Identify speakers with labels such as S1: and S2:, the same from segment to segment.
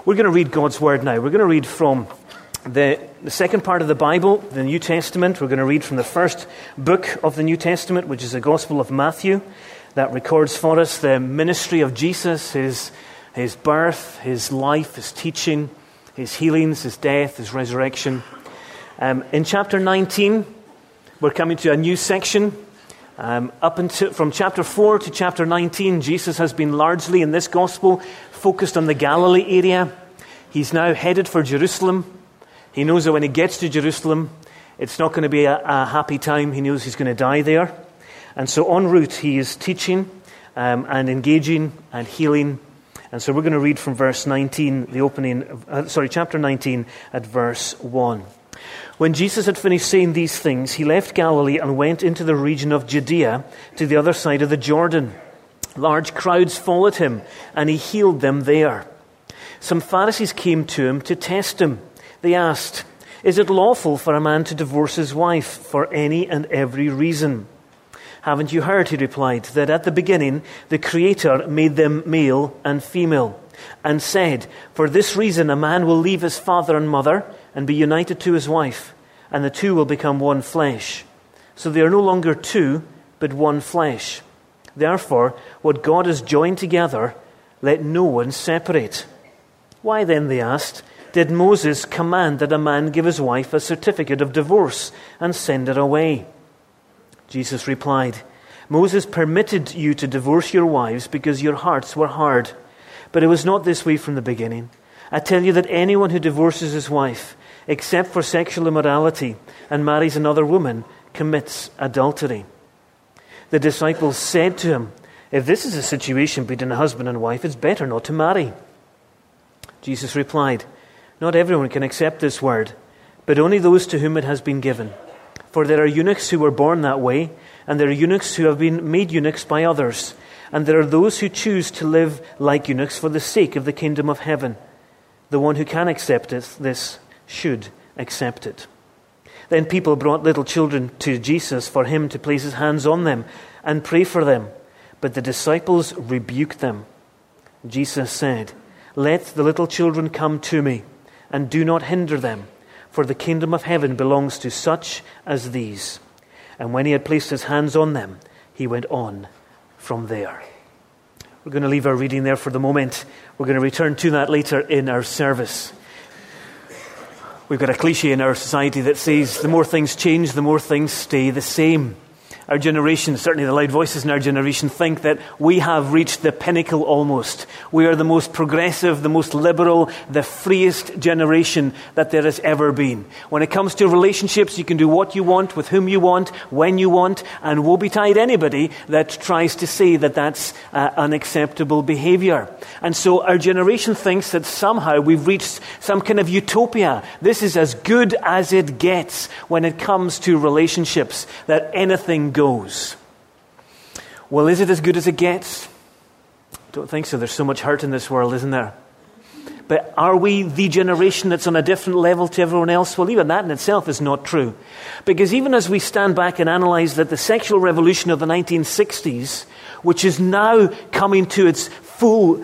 S1: We're going to read God's Word now. We're going to read from the second part of the Bible, the New Testament. We're going to read from the first book of the New Testament, which is the Gospel of Matthew, that records for us the ministry of Jesus, his birth, his life, his teaching, his healings, his death, his resurrection. In chapter 19, we're coming to a new section. From chapter 4 to chapter 19, Jesus has been largely in this gospel focused on the Galilee area. He's now headed for Jerusalem. He knows that when he gets to Jerusalem, it's not going to be a happy time. He knows he's going to die there. And so en route, he is teaching and engaging and healing. And so we're going to read from verse 19, chapter 19 at verse 1. When Jesus had finished saying these things, he left Galilee and went into the region of Judea to the other side of the Jordan. Large crowds followed him, and he healed them there. Some Pharisees came to him to test him. They asked, "Is it lawful for a man to divorce his wife for any and every reason?" "Haven't you heard," he replied, "that at the beginning the Creator made them male and female, and said, 'For this reason a man will leave his father and mother and be united to his wife, and the two will become one flesh.' So they are no longer two, but one flesh. Therefore, what God has joined together, let no one separate." "Why then," they asked, "did Moses command that a man give his wife a certificate of divorce and send her away?" Jesus replied, "Moses permitted you to divorce your wives because your hearts were hard. But it was not this way from the beginning. I tell you that anyone who divorces his wife, except for sexual immorality, and marries another woman, commits adultery." The disciples said to him, "If this is a situation between a husband and wife, it's better not to marry." Jesus replied, "Not everyone can accept this word, but only those to whom it has been given. For there are eunuchs who were born that way, and there are eunuchs who have been made eunuchs by others, and there are those who choose to live like eunuchs for the sake of the kingdom of heaven. The one who can accept this should accept it." Then people brought little children to Jesus for him to place his hands on them and pray for them. But the disciples rebuked them. Jesus said, "Let the little children come to me, and do not hinder them, for the kingdom of heaven belongs to such as these." And when he had placed his hands on them, he went on from there. We're going to leave our reading there for the moment. We're going to return to that later in our service. We've got a cliche in our society that says the more things change, the more things stay the same. Our generation, certainly the loud voices in our generation, think that we have reached the pinnacle almost. We are the most progressive, the most liberal, the freest generation that there has ever been. When it comes to relationships, you can do what you want, with whom you want, when you want, and woe betide anybody that tries to say that that's unacceptable behavior. And so our generation thinks that somehow we've reached some kind of utopia. This is as good as it gets when it comes to relationships, that anything goes. Well, is it as good as it gets? I don't think so. There's so much hurt in this world, isn't there? But are we the generation that's on a different level to everyone else? Well, even that in itself is not true. Because even as we stand back and analyze that the sexual revolution of the 1960s, which is now coming to its full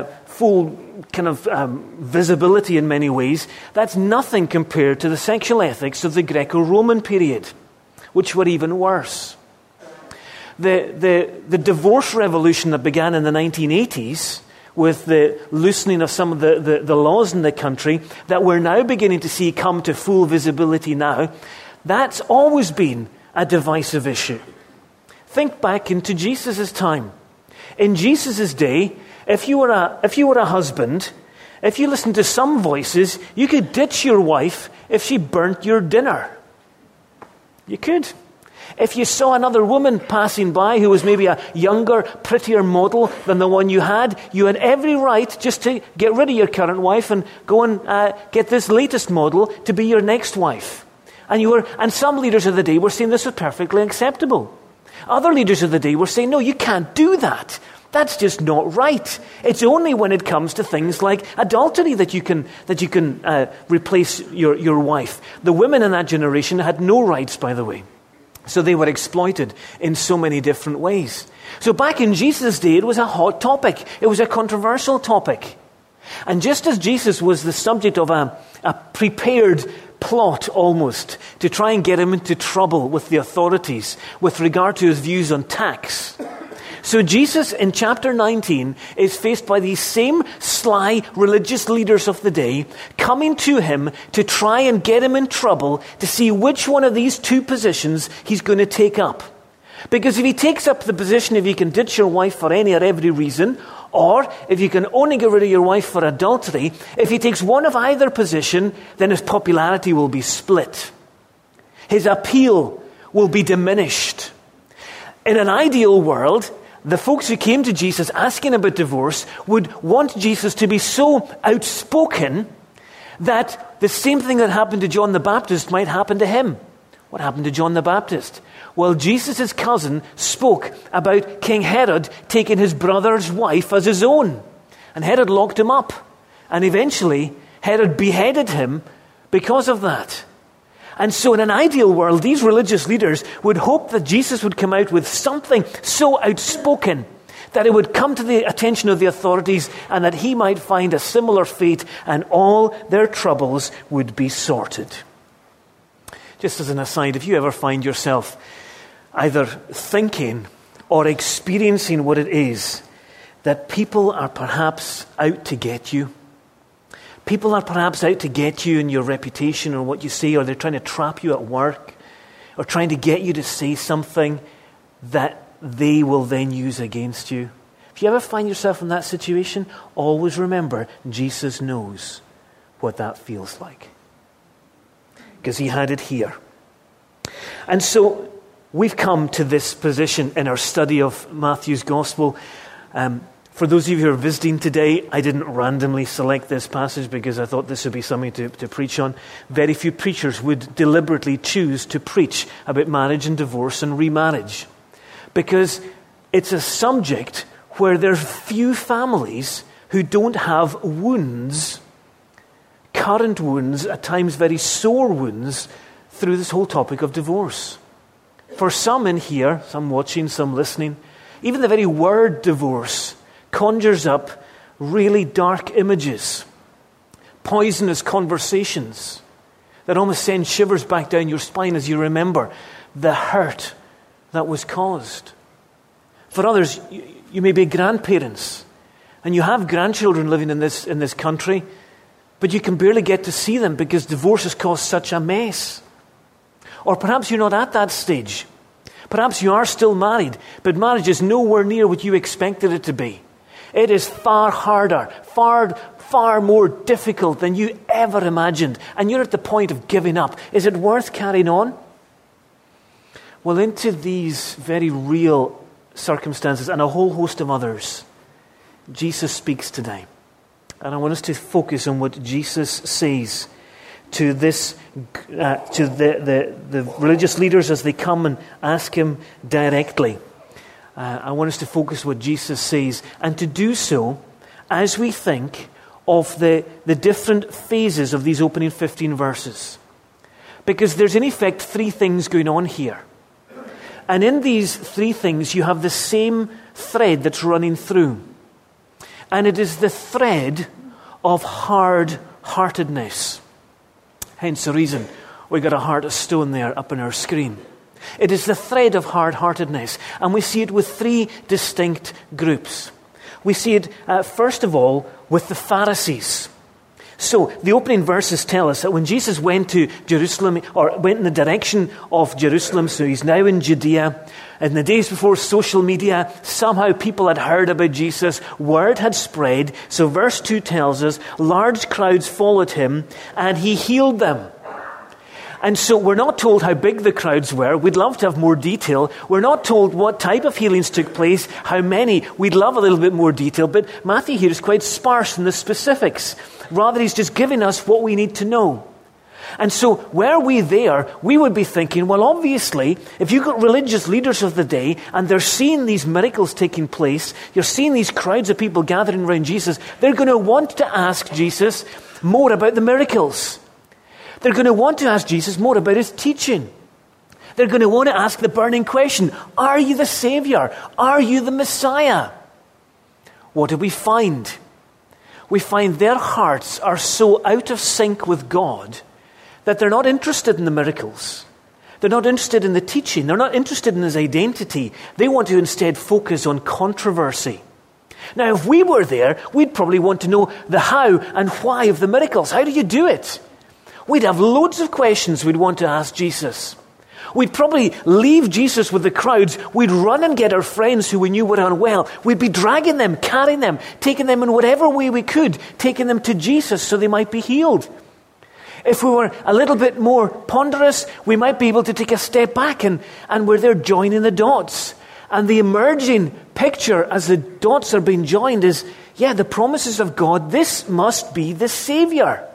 S1: kind of visibility in many ways, that's nothing compared to the sexual ethics of the Greco-Roman period, which were even worse. The divorce revolution that began in the 1980s with the loosening of some of the laws in the country that we're now beginning to see come to full visibility now, that's always been a divisive issue. Think back into Jesus' time. In Jesus' day, if you were a husband, if you listened to some voices, you could ditch your wife if she burnt your dinner. You could. If you saw another woman passing by who was maybe a younger, prettier model than the one you had every right just to get rid of your current wife and go and get this latest model to be your next wife. And some leaders of the day were saying this was perfectly acceptable. Other leaders of the day were saying, no, you can't do that. That's just not right. It's only when it comes to things like adultery that you can replace your wife. The women in that generation had no rights, by the way. So they were exploited in so many different ways. So back in Jesus' day, it was a hot topic. It was a controversial topic. And just as Jesus was the subject of a prepared plot almost to try and get him into trouble with the authorities with regard to his views on tax, so Jesus in chapter 19 is faced by these same sly religious leaders of the day coming to him to try and get him in trouble to see which one of these two positions he's going to take up. Because if he takes up the position if you can ditch your wife for any or every reason, or if you can only get rid of your wife for adultery, if he takes one of either position, then his popularity will be split. His appeal will be diminished. In an ideal world, the folks who came to Jesus asking about divorce would want Jesus to be so outspoken that the same thing that happened to John the Baptist might happen to him. What happened to John the Baptist? Well, Jesus' cousin spoke about King Herod taking his brother's wife as his own. And Herod locked him up. And eventually, Herod beheaded him because of that. And so in an ideal world, these religious leaders would hope that Jesus would come out with something so outspoken that it would come to the attention of the authorities and that he might find a similar fate and all their troubles would be sorted. Just as an aside, if you ever find yourself either thinking or experiencing what it is that people are perhaps out to get you, people are perhaps out to get you in your reputation or what you say, or they're trying to trap you at work, or trying to get you to say something that they will then use against you. If you ever find yourself in that situation, always remember Jesus knows what that feels like. Because he had it here. And so we've come to this position in our study of Matthew's Gospel. For those of you who are visiting today, I didn't randomly select this passage because I thought this would be something to preach on. Very few preachers would deliberately choose to preach about marriage and divorce and remarriage, because it's a subject where there's few families who don't have wounds, current wounds, at times very sore wounds, through this whole topic of divorce. For some in here, some watching, some listening, even the very word divorce conjures up really dark images, poisonous conversations that almost send shivers back down your spine as you remember the hurt that was caused. For others, you may be grandparents and you have grandchildren living in this country, but you can barely get to see them because divorce has caused such a mess. Or perhaps you're not at that stage. Perhaps you are still married, but marriage is nowhere near what you expected it to be. It is far harder, far more difficult than you ever imagined. And you're at the point of giving up. Is it worth carrying on? Well, into these very real circumstances and a whole host of others, Jesus speaks today. And I want us to focus on what Jesus says to this, to the religious leaders as they come and ask him directly. I want us to focus what Jesus says, and to do so as we think of the different phases of these opening 15 verses. Because there's in effect three things going on here. And in these three things you have the same thread that's running through. And it is the thread of hard-heartedness. Hence the reason we got a heart of stone there up on our screen. It is the thread of hard-heartedness. And we see it with three distinct groups. We see it, first of all, with the Pharisees. So the opening verses tell us that when Jesus went to Jerusalem, or went in the direction of Jerusalem, so he's now in Judea, in the days before social media, somehow people had heard about Jesus, word had spread. So verse 2 tells us, large crowds followed him, and he healed them. And so we're not told how big the crowds were. We'd love to have more detail. We're not told what type of healings took place, how many. We'd love a little bit more detail. But Matthew here is quite sparse in the specifics. Rather, he's just giving us what we need to know. And so were we there, we would be thinking, well, obviously, if you've got religious leaders of the day and they're seeing these miracles taking place, you're seeing these crowds of people gathering around Jesus, they're going to want to ask Jesus more about the miracles. They're going to want to ask Jesus more about his teaching. They're going to want to ask the burning question, are you the Savior? Are you the Messiah? What do we find? we find their hearts are so out of sync with God that they're not interested in the miracles. They're not interested in the teaching. They're not interested in his identity. They want to instead focus on controversy. Now, if we were there, we'd probably want to know the how and why of the miracles. How do you do it? We'd have loads of questions we'd want to ask Jesus. We'd probably leave Jesus with the crowds. We'd run and get our friends who we knew were unwell. We'd be dragging them, carrying them, taking them in whatever way we could, taking them to Jesus so they might be healed. If we were a little bit more ponderous, we might be able to take a step back and we're there joining the dots. And the emerging picture as the dots are being joined is, the promises of God, this must be the Savior.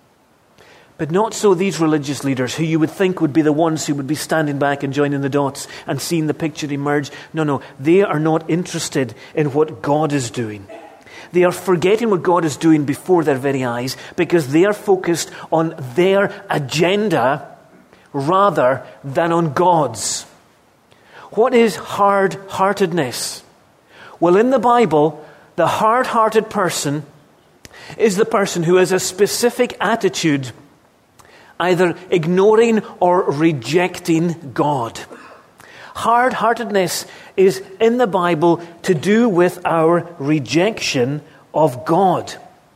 S1: But not so these religious leaders who you would think would be the ones who would be standing back and joining the dots and seeing the picture emerge. No, they are not interested in what God is doing. They are forgetting what God is doing before their very eyes because they are focused on their agenda rather than on God's. What is hard-heartedness? Well, in the Bible, the hard-hearted person is the person who has a specific attitude, either ignoring or rejecting God. Hard-heartedness is in the Bible to do with our rejection of God.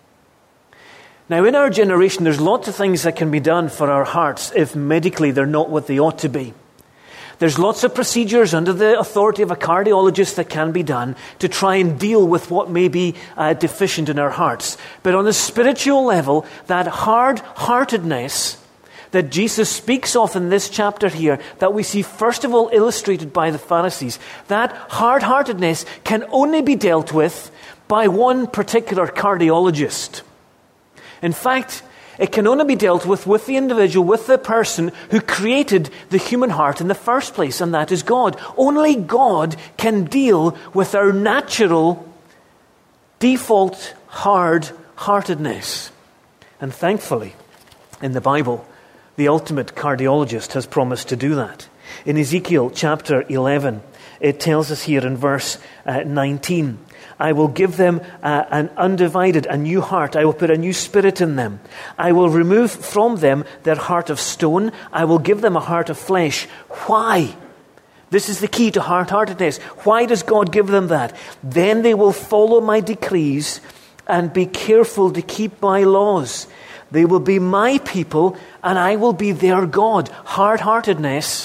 S1: Now, in our generation, there's lots of things that can be done for our hearts if medically they're not what they ought to be. There's lots of procedures under the authority of a cardiologist that can be done to try and deal with what may be deficient in our hearts. But on a spiritual level, that hard-heartedness that Jesus speaks of in this chapter here, that we see first of all illustrated by the Pharisees, that hard-heartedness can only be dealt with by one particular cardiologist. In fact, it can only be dealt with the individual, with the person who created the human heart in the first place, and that is God. Only God can deal with our natural, default, hard-heartedness. And thankfully, in the Bible, the ultimate cardiologist has promised to do that. In Ezekiel chapter 11, it tells us here in verse 19, I will give them a new heart. I will put a new spirit in them. I will remove from them their heart of stone. I will give them a heart of flesh. Why? This is the key to hard-heartedness. Why does God give them that? Then they will follow my decrees and be careful to keep my laws. They will be my people, and I will be their God. Hard-heartedness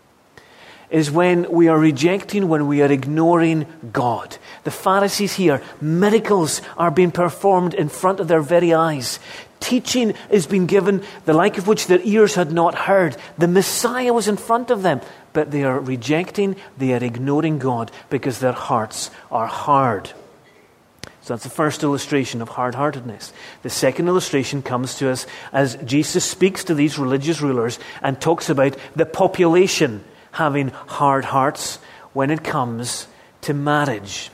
S1: is when we are rejecting, when we are ignoring God. The Pharisees here, miracles are being performed in front of their very eyes. Teaching is being given, the like of which their ears had not heard. The Messiah was in front of them, but they are rejecting, they are ignoring God because their hearts are hard. So that's the first illustration of hard-heartedness. The second illustration comes to us as Jesus speaks to these religious rulers and talks about the population having hard hearts when it comes to marriage.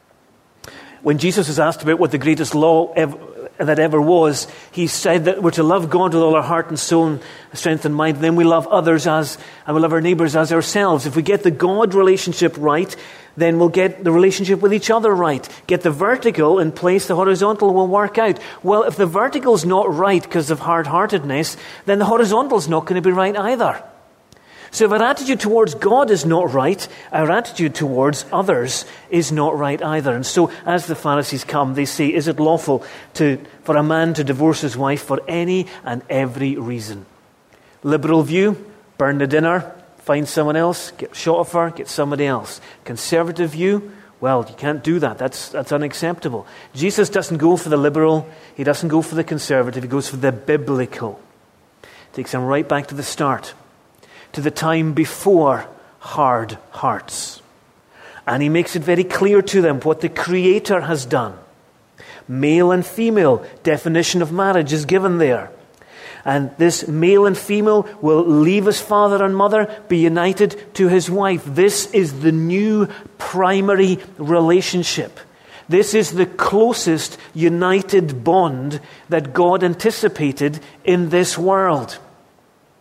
S1: When Jesus was asked about what the greatest law that ever was, he said that we're to love God with all our heart and soul and strength and mind, and then we love others and we love our neighbors as ourselves. If we get the God relationship right, then we'll get the relationship with each other right. Get the vertical in place, the horizontal will work out. Well, if the vertical's not right because of hard-heartedness, then the horizontal's not going to be right either. So if our attitude towards God is not right, our attitude towards others is not right either. And so as the Pharisees come, they say, is it lawful for a man to divorce his wife for any and every reason? Liberal view, burn the dinner, find someone else, get shot of her, get somebody else. Conservative view, well, you can't do that. That's unacceptable. Jesus doesn't go for the liberal. He doesn't go for the conservative. He goes for the biblical. Takes them right back to the start, to the time before hard hearts. And he makes it very clear to them what the Creator has done. Male and female definition of marriage is given there. And this male and female will leave his father and mother, be united to his wife. This is the new primary relationship. This is the closest united bond that God anticipated in this world.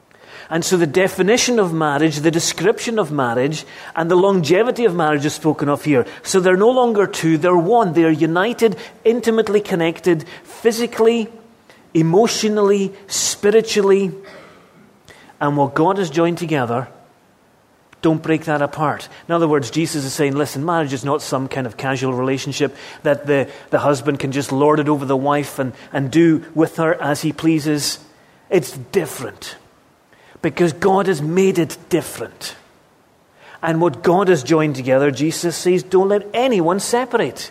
S1: And so the definition of marriage, the description of marriage, and the longevity of marriage is spoken of here. So they're no longer two, they're one. They are united, intimately connected, physically, emotionally, spiritually. And what God has joined together, don't break that apart. In other words, Jesus is saying, listen, marriage is not some kind of casual relationship that the husband can just lord it over the wife and do with her as he pleases. It's different. Because God has made it different. And what God has joined together, Jesus says, don't let anyone separate.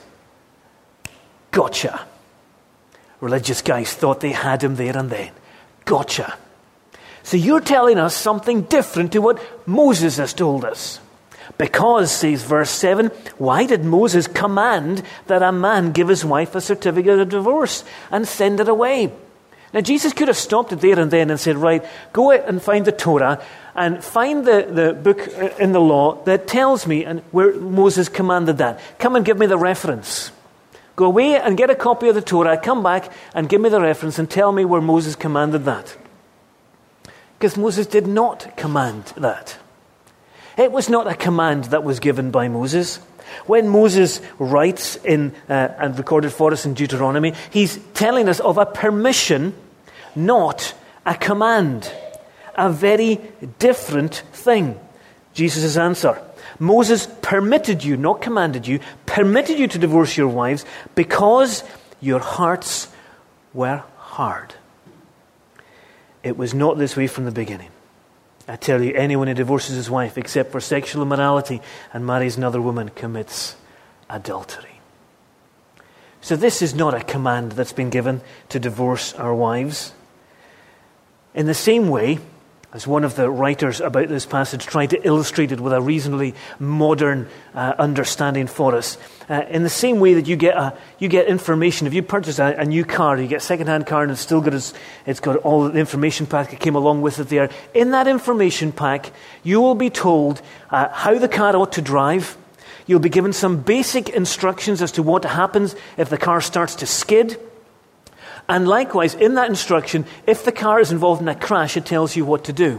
S1: Gotcha. Religious guys thought they had him there and then. Gotcha. So you're telling us something different to what Moses has told us. Because, says verse 7, why did Moses command that a man give his wife a certificate of divorce and send it away? Now, Jesus could have stopped it there and then and said, right, go out and find the Torah and find the book in the law that tells me and where Moses commanded that. Come and give me the reference. Go away and get a copy of the Torah, come back and give me the reference and tell me where Moses commanded that. Because Moses did not command that. It was not a command that was given by Moses. When Moses writes and recorded for us in Deuteronomy, he's telling us of a permission, not a command. A very different thing. Jesus' answer. Moses permitted you, not commanded you, permitted you to divorce your wives because your hearts were hard. It was not this way from the beginning. I tell you, anyone who divorces his wife except for sexual immorality and marries another woman commits adultery. So this is not a command that's been given to divorce our wives. In the same way, as one of the writers about this passage tried to illustrate it with a reasonably modern understanding for us, in the same way that you get information, if you purchase a new car, you get a second-hand car and it's got all the information pack that came along with it there. In that information pack, you will be told how the car ought to drive. You'll be given some basic instructions as to what happens if the car starts to skid. And likewise, in that instruction, if the car is involved in a crash, it tells you what to do.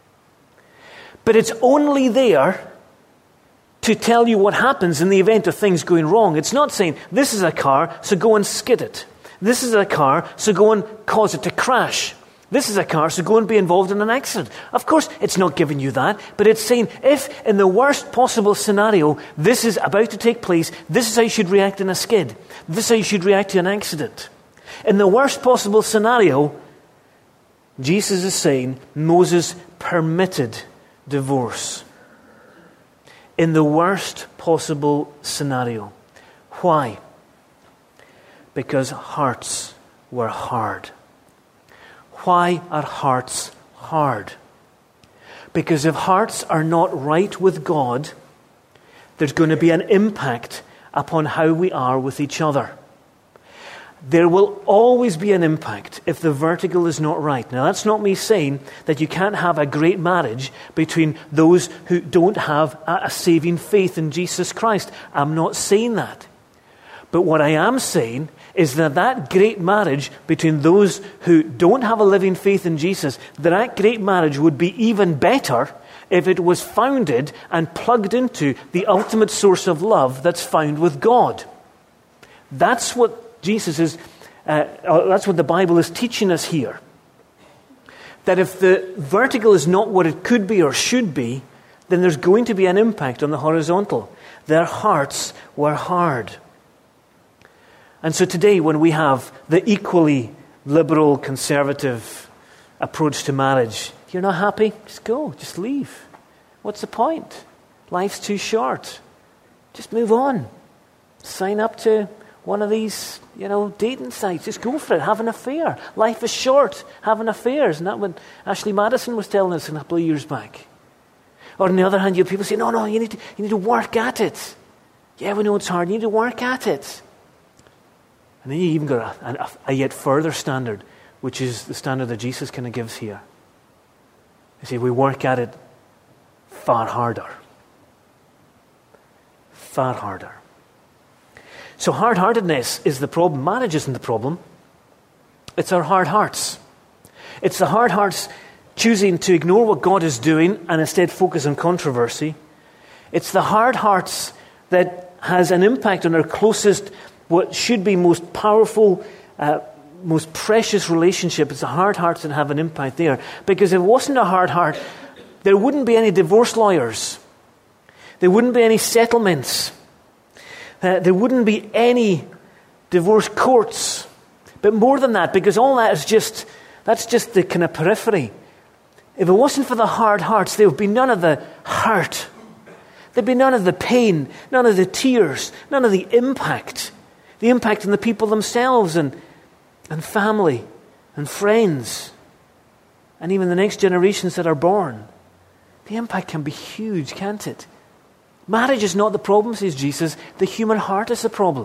S1: But it's only there to tell you what happens in the event of things going wrong. It's not saying, this is a car, so go and skid it. This is a car, so go and cause it to crash. This is a car, so go and be involved in an accident. Of course, it's not giving you that, but it's saying, if in the worst possible scenario, this is about to take place, this is how you should react in a skid. This is how you should react to an accident. In the worst possible scenario, Jesus is saying Moses permitted divorce. In the worst possible scenario. Why? Because hearts were hard. Why are hearts hard? Because if hearts are not right with God, there's going to be an impact upon how we are with each other. There will always be an impact if the vertical is not right. Now, that's not me saying that you can't have a great marriage between those who don't have a saving faith in Jesus Christ. I'm not saying that. But what I am saying is that great marriage between those who don't have a living faith in Jesus, that great marriage would be even better if it was founded and plugged into the ultimate source of love that's found with God. That's what that's what the Bible is teaching us here. That if the vertical is not what it could be or should be, then there's going to be an impact on the horizontal. Their hearts were hard. And so today, when we have the equally liberal, conservative approach to marriage, you're not happy? Just go, just leave. What's the point? Life's too short. Just move on. Sign up to one of these, dating sites. Just go for it. Have an affair. Life is short. Have an affair. Isn't that what Ashley Madison was telling us a couple of years back? Or on the other hand, you have people say, no, you need to work at it. Yeah, we know it's hard. You need to work at it. And then you even got a yet further standard, which is the standard that Jesus kind of gives here. You see, we work at it far harder. Far harder. So hard-heartedness is the problem. Marriage isn't the problem. It's our hard hearts. It's the hard hearts choosing to ignore what God is doing and instead focus on controversy. It's the hard hearts that has an impact on our closest, what should be most powerful, most precious relationship. It's the hard hearts that have an impact there. Because if it wasn't a hard heart, there wouldn't be any divorce lawyers. There wouldn't be any settlements. There wouldn't be any divorce courts. But more than that, because all that is that's just the kind of periphery. If it wasn't for the hard hearts, there would be none of the hurt. There'd be none of the pain, none of the tears, none of the impact. The impact on the people themselves and family and friends and even the next generations that are born. The impact can be huge, can't it? Marriage is not the problem, says Jesus. The human heart is the problem.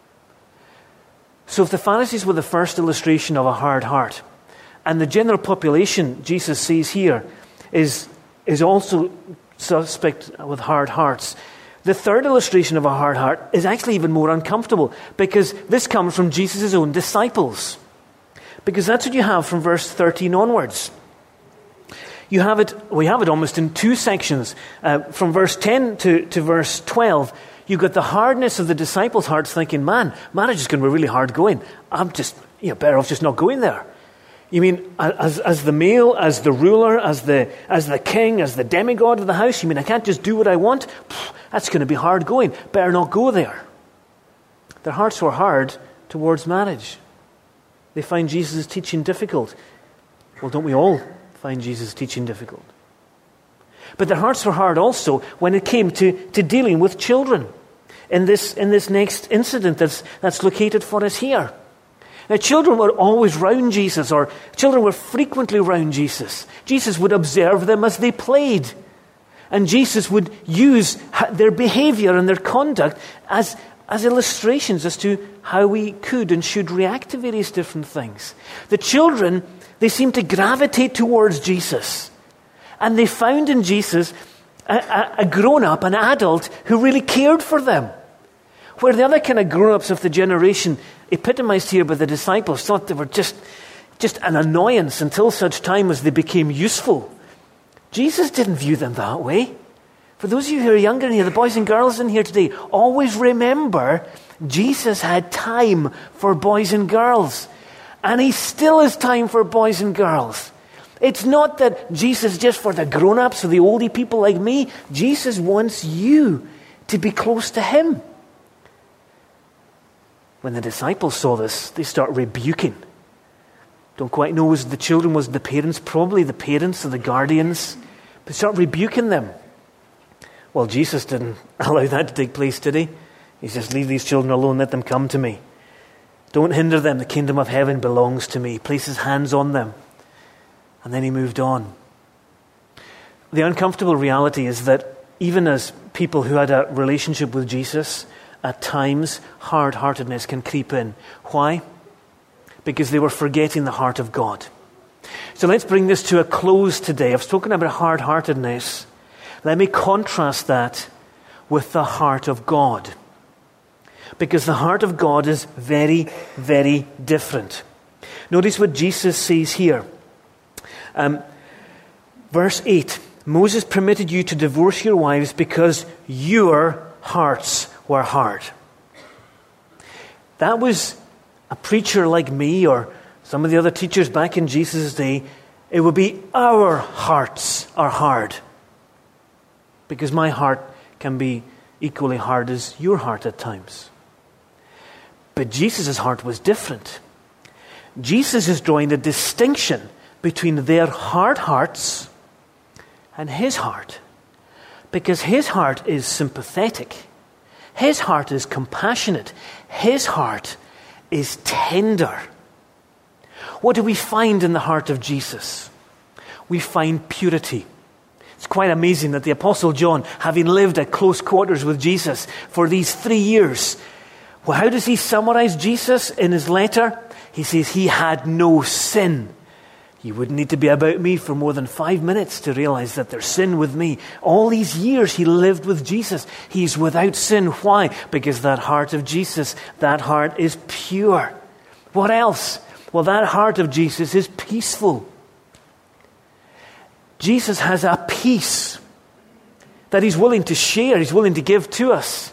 S1: So if the Pharisees were the first illustration of a hard heart, and the general population Jesus sees here is also suspect with hard hearts, the third illustration of a hard heart is actually even more uncomfortable, because this comes from Jesus' own disciples. Because that's what you have from verse 13 onwards. We have it almost in two sections. From verse 10 to verse 12, you've got the hardness of the disciples' hearts thinking, man, marriage is going to be really hard going. I'm just, better off just not going there. You mean, as the male, as the ruler, as the king, as the demigod of the house, you mean I can't just do what I want? That's going to be hard going. Better not go there. Their hearts were hard towards marriage. They find Jesus' teaching difficult. Well, don't we all find Jesus' teaching difficult? But their hearts were hard also when it came to dealing with children in this next incident that's located for us here. Now, children were always round Jesus, or children were frequently round Jesus. Jesus would observe them as they played. And Jesus would use their behavior and their conduct as illustrations as to how we could and should react to various different things. The children, they seemed to gravitate towards Jesus. And they found in Jesus a grown-up, an adult, who really cared for them. Where the other kind of grown-ups of the generation, epitomized here by the disciples, thought they were just an annoyance until such time as they became useful. Jesus didn't view them that way. For those of you who are younger in here, the boys and girls in here today, always remember Jesus had time for boys and girls. And he still has time for boys and girls. It's not that Jesus is just for the grown-ups or the oldie people like me. Jesus wants you to be close to him. When the disciples saw this, they start rebuking. Don't quite know was the children, was the parents, probably the parents or the guardians. They start rebuking them. Well, Jesus didn't allow that to take place, did he? He says, leave these children alone, let them come to me. Don't hinder them, the kingdom of heaven belongs to me. He placed his hands on them. And then he moved on. The uncomfortable reality is that even as people who had a relationship with Jesus, at times, hard-heartedness can creep in. Why? Because they were forgetting the heart of God. So let's bring this to a close today. I've spoken about hard-heartedness. Let me contrast that with the heart of God. Because the heart of God is very, very different. Notice what Jesus says here. Verse 8, Moses permitted you to divorce your wives because your hearts were hard. That was a preacher like me or some of the other teachers back in Jesus' day. It would be our hearts are hard. Because my heart can be equally hard as your heart at times. But Jesus' heart was different. Jesus is drawing a distinction between their hard hearts and his heart. Because his heart is sympathetic. His heart is compassionate. His heart is tender. What do we find in the heart of Jesus? We find purity. It's quite amazing that the Apostle John, having lived at close quarters with Jesus for these 3 years, well, how does he summarize Jesus in his letter? He says he had no sin. You wouldn't need to be about me for more than 5 minutes to realize that there's sin with me. All these years he lived with Jesus. He's without sin. Why? Because that heart of Jesus, that heart is pure. What else? Well, that heart of Jesus is peaceful. Jesus has a peace that he's willing to share, he's willing to give to us.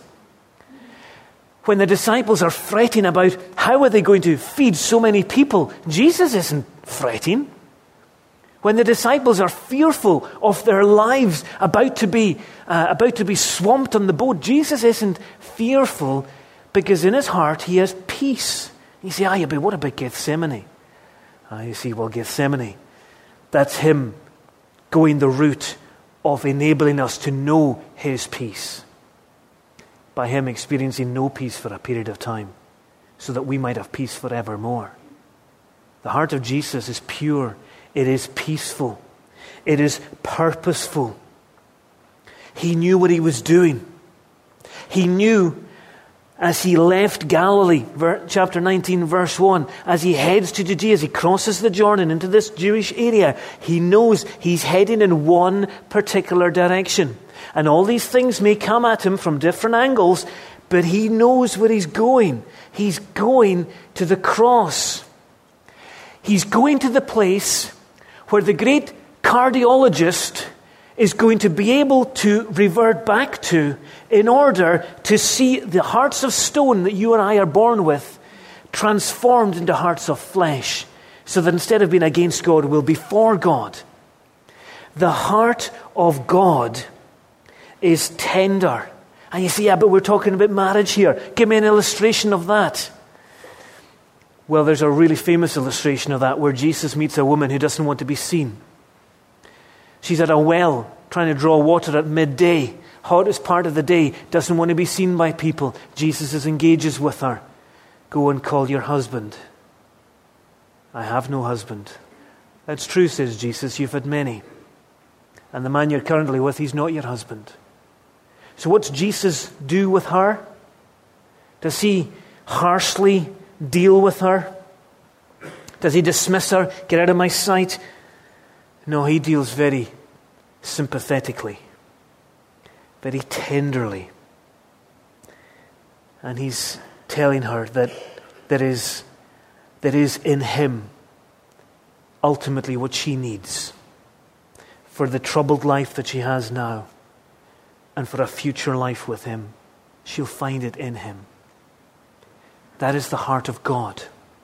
S1: When the disciples are fretting about how are they going to feed so many people, Jesus isn't fretting. When the disciples are fearful of their lives about to be swamped on the boat, Jesus isn't fearful, because in his heart he has peace. You say, but what about Gethsemane? You see, well, Gethsemane, that's him going the route of enabling us to know his peace, by him experiencing no peace for a period of time, so that we might have peace forevermore. The heart of Jesus is pure. It is peaceful. It is purposeful. He knew what he was doing. He knew as he left Galilee, chapter 19, verse 1, as he heads to Judea, as he crosses the Jordan into this Jewish area, he knows he's heading in one particular direction. And all these things may come at him from different angles, but he knows where he's going. He's going to the cross. He's going to the place where the great cardiologist is going to be able to revert back to in order to see the hearts of stone that you and I are born with transformed into hearts of flesh, so that instead of being against God, we'll be for God. The heart of God is tender. And you say, but we're talking about marriage here. Give me an illustration of that. Well, there's a really famous illustration of that where Jesus meets a woman who doesn't want to be seen. She's at a well trying to draw water at midday, hottest part of the day, doesn't want to be seen by people. Jesus engages with her. Go and call your husband. I have no husband. That's true, says Jesus, you've had many. And the man you're currently with, he's not your husband. So what's Jesus do with her? Does he harshly deal with her? Does he dismiss her? Get out of my sight? No, he deals very sympathetically, very tenderly. And he's telling her that there is in him ultimately what she needs for the troubled life that she has now and for a future life with him. She'll find it in him. That is the heart of God.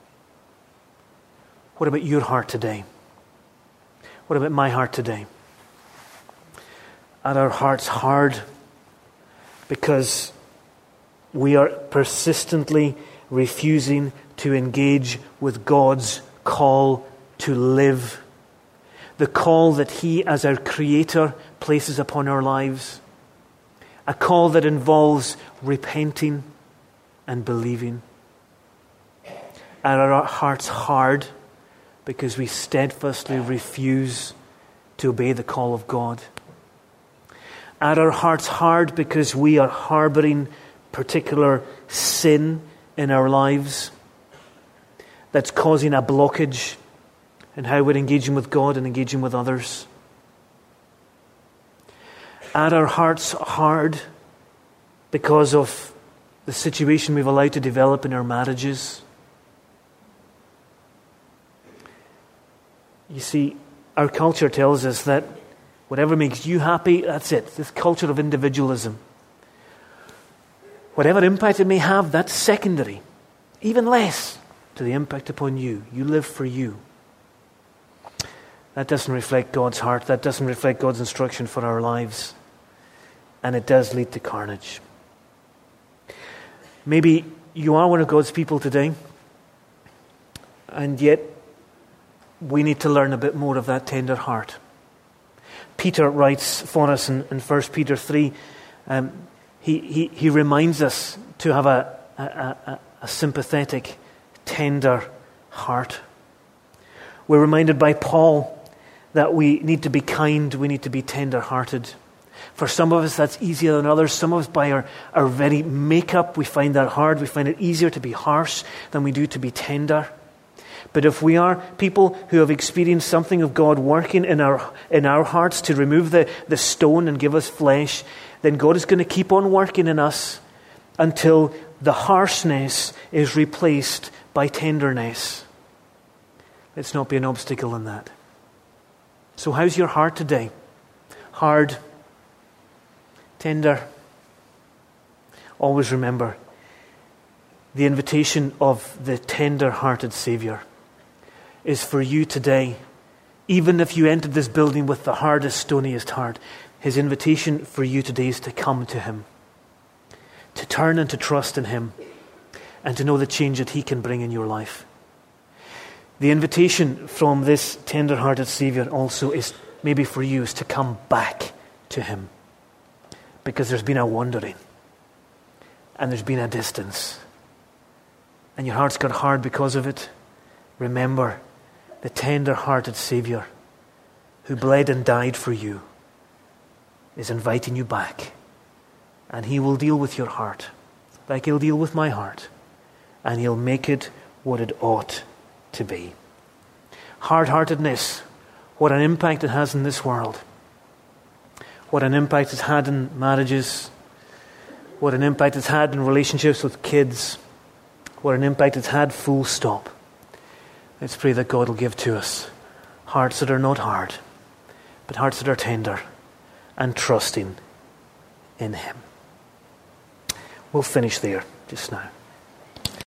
S1: What about your heart today? What about my heart today? Are our hearts hard because we are persistently refusing to engage with God's call to live? The call that he, as our Creator, places upon our lives. A call that involves repenting and believing. Are our hearts hard because we steadfastly refuse to obey the call of God? Are our hearts hard because we are harboring particular sin in our lives that's causing a blockage in how we're engaging with God and engaging with others? Are our hearts hard because of the situation we've allowed to develop in our marriages? You see, our culture tells us that whatever makes you happy, that's it. This culture of individualism. Whatever impact it may have, that's secondary. Even less to the impact upon you. You live for you. That doesn't reflect God's heart. That doesn't reflect God's instruction for our lives. And it does lead to carnage. Maybe you are one of God's people today, and yet we need to learn a bit more of that tender heart. Peter writes for us in 1 Peter 3, he reminds us to have a sympathetic, tender heart. We're reminded by Paul that we need to be kind, we need to be tender-hearted. For some of us that's easier than others. Some of us by our very makeup, we find that hard. We find it easier to be harsh than we do to be tender. But if we are people who have experienced something of God working in our hearts to remove the stone and give us flesh, then God is going to keep on working in us until the harshness is replaced by tenderness. Let's not be an obstacle in that. So how's your heart today? Hard? Tender? Always remember the invitation of the tender-hearted Savior is for you today. Even if you entered this building with the hardest, stoniest heart, his invitation for you today is to come to him, to turn and to trust in him, and to know the change that he can bring in your life. The invitation from this tender-hearted Savior also is maybe for you is to come back to him, because there's been a wandering and there's been a distance and your heart's got hard because of it. Remember the tender-hearted Savior who bled and died for you is inviting you back, and he will deal with your heart like he'll deal with my heart, and he'll make it what it ought to be. Hard-heartedness, what an impact it has in this world. What an impact it's had in marriages. What an impact it's had in relationships with kids. What an impact it's had, full stop. Let's pray that God will give to us hearts that are not hard, but hearts that are tender and trusting in him. We'll finish there just now.